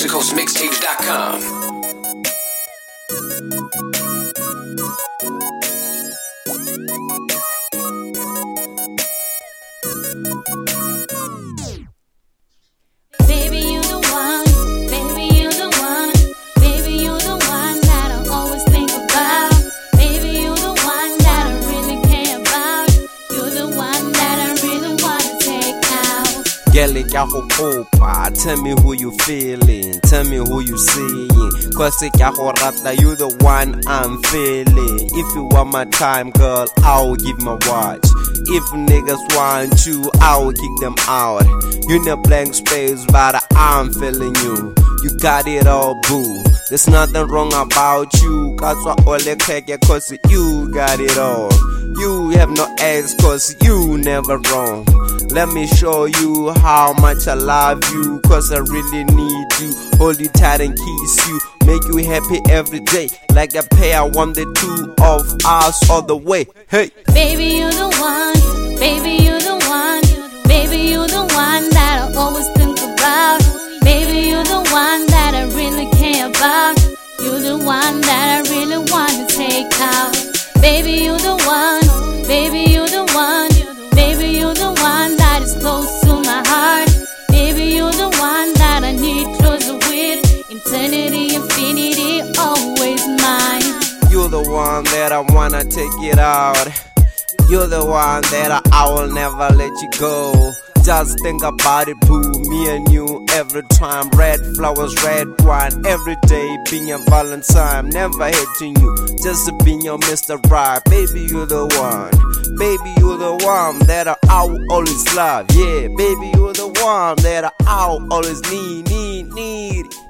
coasttocoastmixtapes.com. Baby, you the one. Baby, you the one. Baby, you the one that I always think about. Baby, you the one that I really care about. You the one that I really wanna take out. Girl, tell me who you feeling, tell me who you seeing. Cause you the one I'm feeling. If you want my time, girl, I'll give my watch. If niggas want you, I'll kick them out. You in a blank space, but I'm feeling you. You got it all, boo. There's nothing wrong about you. Cause you got it all. You have no ex, cause you never wrong. Let me show you how much I love you, cause I really need you. Hold you tight and kiss you, make you happy every day. Like a pair, I want the two of us all the way. Hey, baby, you the one. Baby, you the one. Baby, you the one that I always think about. Baby, you the one that I really care about. You the one that I really wanna take out. Baby, you the one. Baby, you the one. Baby, you the one that is close to my heart. Baby, you the one that I need closer with. Eternity, infinity, always mine. You're the one that I wanna take it out. You're the one that I will never let you go. Just think about it, boo, me and you every time. Red flowers, red wine, every day being your Valentine. Never hating you, just being your Mr. Right. Baby, you're the one. Baby, you're the one that I will always love. Yeah, baby, you're the one that I will always need.